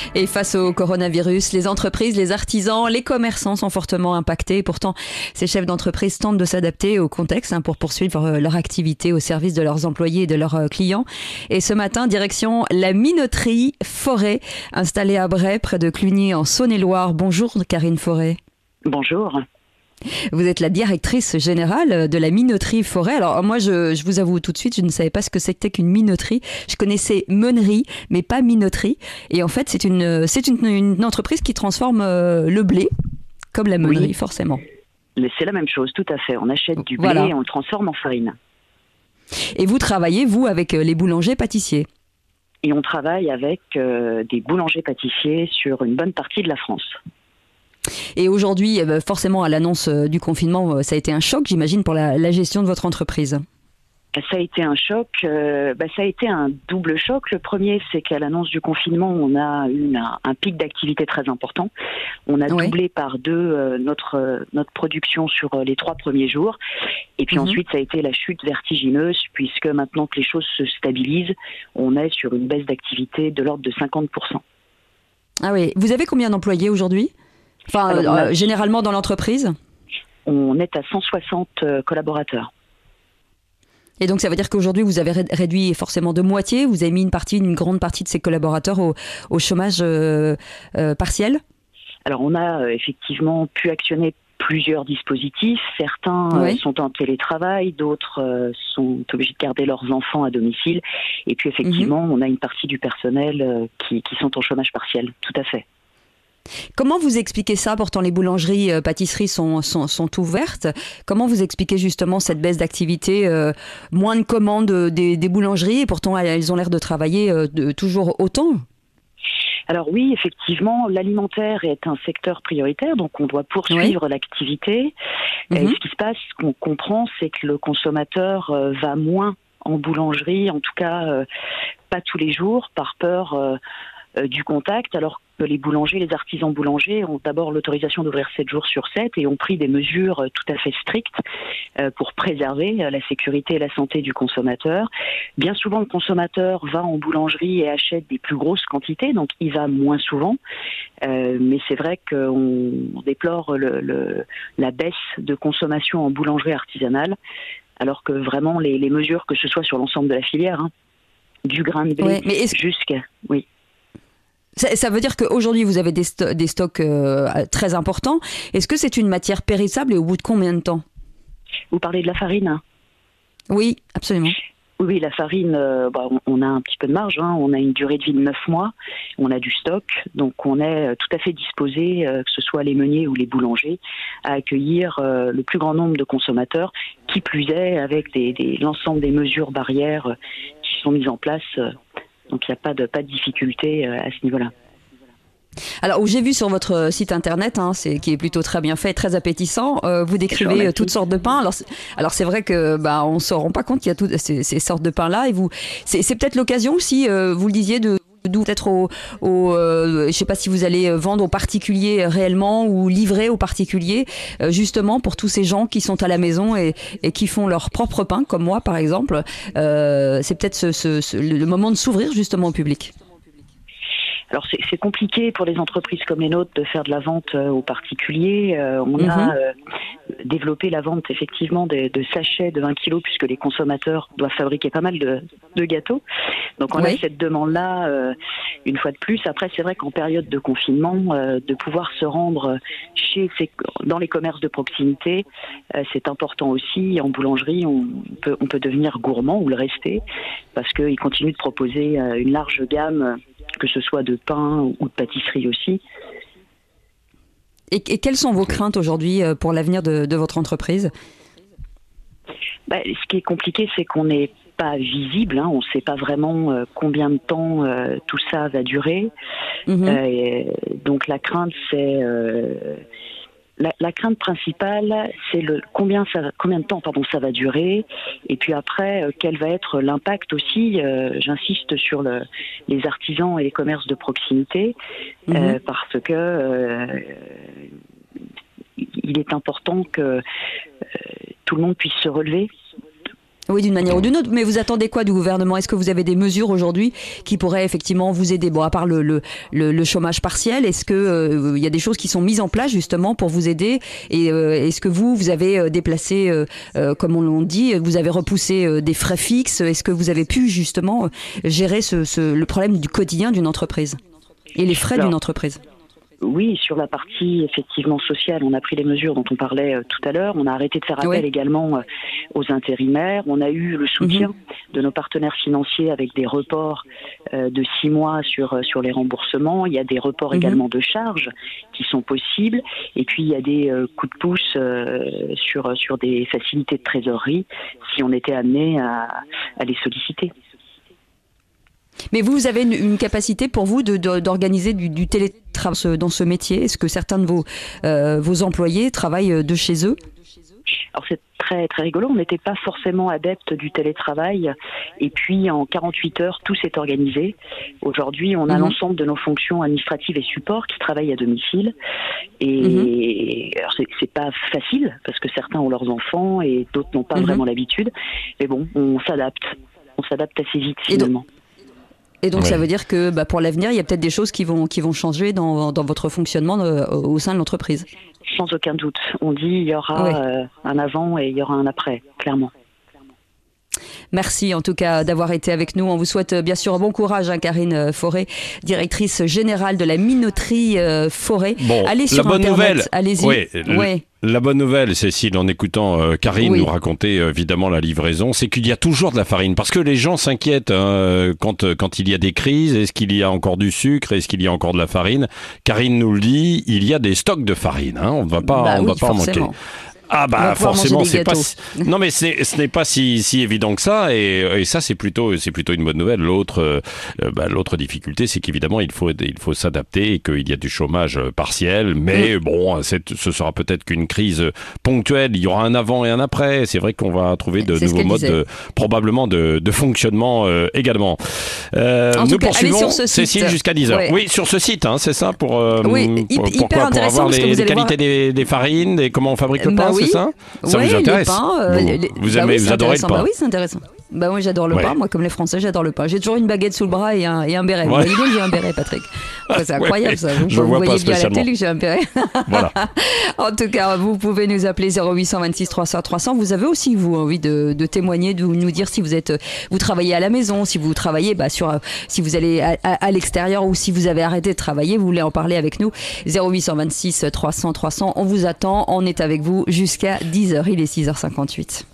Et face au coronavirus, les entreprises, les artisans, les commerçants sont fortement impactés. Pourtant, ces chefs d'entreprise tentent de s'adapter au contexte pour poursuivre leur activité au service de leurs employés et de leurs clients. Et ce matin, direction la minoterie Forêt, installée à Bray, près de Cluny en Saône-et-Loire. Bonjour Karine Forêt. Bonjour. Vous êtes la directrice générale de la minoterie Forêt. Alors moi, je vous avoue tout de suite, je ne savais pas ce que c'était qu'une minoterie. Je connaissais meunerie, mais pas minoterie. Et en fait, c'est une entreprise qui transforme le blé, comme la meunerie, oui. Forcément. C'est la même chose, tout à fait. On achète du blé et on le transforme en farine. Et vous travaillez, vous, avec les boulangers-pâtissiers? Et on travaille avec des boulangers-pâtissiers sur une bonne partie de la France. Et aujourd'hui, forcément, à l'annonce du confinement, ça a été un choc, j'imagine, pour la gestion de votre entreprise. Ça a été un choc, ça a été un double choc. Le premier, c'est qu'à l'annonce du confinement, on a eu un pic d'activité très important. On a doublé par deux notre production sur les 3 premiers jours. Et puis ensuite, ça a été la chute vertigineuse, puisque maintenant que les choses se stabilisent, on est sur une baisse d'activité de l'ordre de 50%. Ah oui, vous avez combien d'employés aujourd'hui ? Enfin, généralement dans l'entreprise ? On est à 160 collaborateurs. Et donc ça veut dire qu'aujourd'hui vous avez réduit forcément de moitié, vous avez mis une grande partie de ces collaborateurs au chômage partiel ? Alors on a effectivement pu actionner plusieurs dispositifs. Certains sont en télétravail, d'autres sont obligés de garder leurs enfants à domicile. Et puis effectivement, on a une partie du personnel qui sont en chômage partiel, tout à fait. Comment vous expliquez ça? Pourtant, les boulangeries, pâtisseries sont ouvertes. Comment vous expliquez justement cette baisse d'activité, moins de commandes des boulangeries et pourtant elles ont l'air de travailler toujours autant? Alors oui, effectivement, l'alimentaire est un secteur prioritaire, donc on doit poursuivre l'activité. Et ce qui se passe, ce qu'on comprend, c'est que le consommateur va moins en boulangerie, en tout cas pas tous les jours, par peur du contact, alors que les boulangers, les artisans boulangers ont d'abord l'autorisation d'ouvrir 7 jours sur 7 et ont pris des mesures tout à fait strictes pour préserver la sécurité et la santé du consommateur. Bien souvent, le consommateur va en boulangerie et achète des plus grosses quantités, donc il va moins souvent. Mais c'est vrai qu'on déplore la baisse de consommation en boulangerie artisanale, alors que vraiment les mesures, que ce soit sur l'ensemble de la filière, du grain de blé jusqu'à... Oui. Ça veut dire qu'aujourd'hui, vous avez des stocks très importants. Est-ce que c'est une matière périssable et au bout de combien de temps? Vous parlez de la farine? Oui, absolument. Oui, la farine, on a un petit peu de marge. On a une durée de vie de 9 mois. On a du stock. Donc, on est tout à fait disposé, que ce soit les meuniers ou les boulangers, à accueillir le plus grand nombre de consommateurs, qui plus est avec l'ensemble des mesures barrières qui sont mises en place. Donc il n'y a pas de difficulté à ce niveau-là. Alors, j'ai vu sur votre site internet, qui est plutôt très bien fait, très appétissant, vous décrivez toutes sortes de pains. Alors c'est vrai que on ne se rend pas compte qu'il y a toutes ces sortes de pains-là. Et c'est peut-être l'occasion aussi, vous le disiez, peut-être je ne sais pas si vous allez vendre aux particuliers réellement ou livrer aux particuliers, justement pour tous ces gens qui sont à la maison et qui font leur propre pain, comme moi par exemple. C'est peut-être le moment de s'ouvrir justement au public. Alors c'est compliqué pour les entreprises comme les nôtres de faire de la vente aux particuliers. On a développé la vente effectivement de sachets de 20 kilos puisque les consommateurs doivent fabriquer pas mal de gâteaux. Donc on a cette demande-là une fois de plus. Après c'est vrai qu'en période de confinement, de pouvoir se rendre dans les commerces de proximité, c'est important aussi. En boulangerie, on peut devenir gourmand ou le rester parce qu'ils continuent de proposer une large gamme, que ce soit de pain ou de pâtisserie aussi. Et quelles sont vos craintes aujourd'hui pour l'avenir de votre entreprise? Ce qui est compliqué, c'est qu'on n'est pas visible. On ne sait pas vraiment combien de temps tout ça va durer. Donc la crainte, c'est... La crainte principale, c'est combien de temps ça va durer, et puis après, quel va être l'impact aussi, j'insiste sur les artisans et les commerces de proximité, parce que il est important que tout le monde puisse se relever. Oui, d'une manière ou d'une autre. Mais vous attendez quoi du gouvernement? Est-ce que vous avez des mesures aujourd'hui qui pourraient effectivement vous aider? Bon, à part le chômage partiel, est-ce que il y a des choses qui sont mises en place justement pour vous aider? Et est-ce que vous avez déplacé, comme on l'a dit, vous avez repoussé des frais fixes? Est-ce que vous avez pu justement gérer le problème du quotidien d'une entreprise et les frais d'une entreprise? Oui, sur la partie effectivement sociale, on a pris les mesures dont on parlait tout à l'heure. On a arrêté de faire appel également aux intérimaires. On a eu le soutien de nos partenaires financiers avec des reports de 6 mois sur les remboursements. Il y a des reports également de charges qui sont possibles. Et puis il y a des coups de pouce sur des facilités de trésorerie si on était amené à les solliciter. Mais vous avez une capacité pour vous d'organiser du télétravail dans ce métier? Est-ce que certains de vos employés travaillent de chez eux? Alors c'est très très rigolo, on n'était pas forcément adepte du télétravail et puis en 48 heures tout s'est organisé. Aujourd'hui on a l'ensemble de nos fonctions administratives et supports qui travaillent à domicile et alors c'est pas facile parce que certains ont leurs enfants et d'autres n'ont pas vraiment l'habitude, mais bon on s'adapte assez vite finalement. Et donc ça veut dire que pour l'avenir, il y a peut-être des choses qui vont changer dans votre fonctionnement au sein de l'entreprise. Sans aucun doute. On dit il y aura un avant et il y aura un après, clairement. Merci en tout cas d'avoir été avec nous. On vous souhaite bien sûr bon courage, Karine Forêt, directrice générale de la minoterie Forêt. Bon, allez sur la bonne Internet, nouvelle, allez-y. La bonne nouvelle, Cécile, en écoutant Karine nous raconter évidemment la livraison, c'est qu'il y a toujours de la farine. Parce que les gens s'inquiètent quand il y a des crises. Est-ce qu'il y a encore du sucre? Est-ce qu'il y a encore de la farine? Karine nous le dit, il y a des stocks de farine. On ne va pas en manquer. Ah forcément c'est pas non mais ce n'est pas si évident que ça et ça c'est plutôt une bonne nouvelle. L'autre difficulté c'est qu'évidemment il faut s'adapter et qu'il y a du chômage partiel mais bon ce sera peut-être qu'une crise ponctuelle, il y aura un avant et un après. C'est vrai qu'on va trouver de nouveaux modes probablement de fonctionnement également. Nous poursuivons Cécile jusqu'à 10h. Oui, sur ce site c'est ça pour avoir les qualités des farines et comment on fabrique le pain. C'est ça vous intéresse? Vous adorez le pain? Bah oui, c'est intéressant. Bah oui, j'adore le pain. Moi, comme les Français, j'adore le pain. J'ai toujours une baguette sous le bras et un béret. Vous voyez bien que j'ai un béret, Patrick. C'est incroyable ça. Je vois voyez pas bien à la spécialement. télé que j'ai un béret. Voilà. En tout cas, vous pouvez nous appeler 0826 300 300. Vous avez aussi, vous, envie de témoigner, de nous dire si vous travaillez à la maison, si vous travaillez si vous allez à l'extérieur ou si vous avez arrêté de travailler, vous voulez en parler avec nous. 0826 300 300. On vous attend. On est avec vous jusqu'à 10h. Il est 6h58.